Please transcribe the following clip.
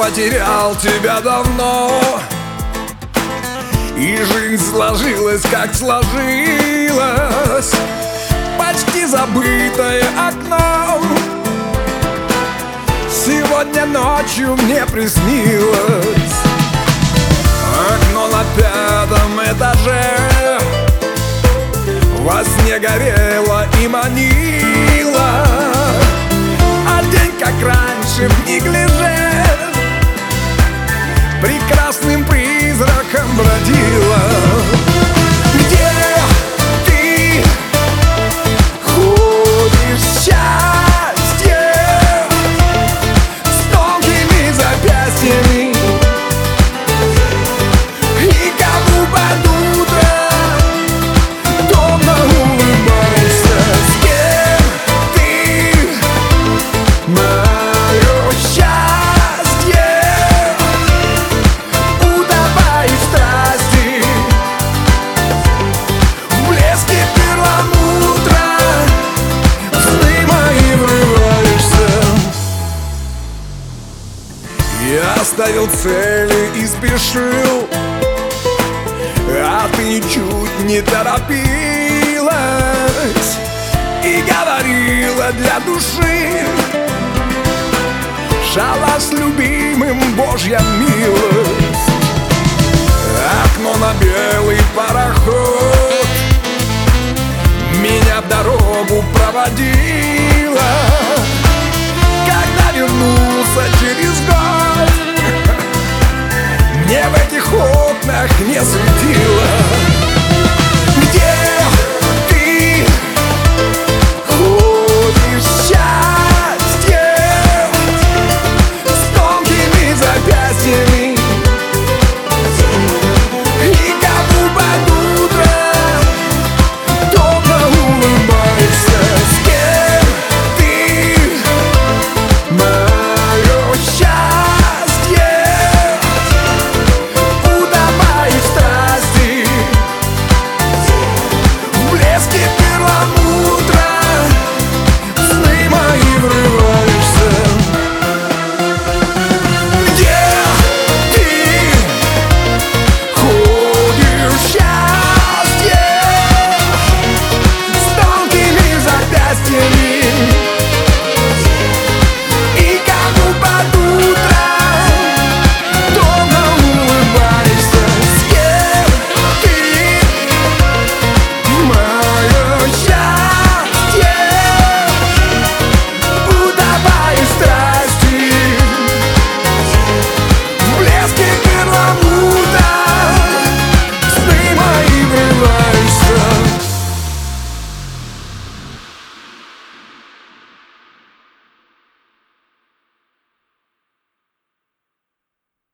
потерял тебя давно, и жизнь сложилась, как сложилась. Почти забытое окно сегодня ночью мне приснилось. Окно на 5-м этаже во сне горело и манило, а день, как раньше, в неглиже прекрасным призраком бродила. Где ты ходишь, счастье, с тонкими запястьями, и кому под утро томно улыбаешься? С кем ты, мое счастье, утопаешь в страсти, в блеске перламутра, в сны мои врываешься. Я оставил цели и спешил, а ты ничуть не торопилась и говорила для души: шалаш с любимым, Божья милость. Окно на белый пароход меня в дорогу проводило. Когда вернулся через год, мне в этих окнах не светило.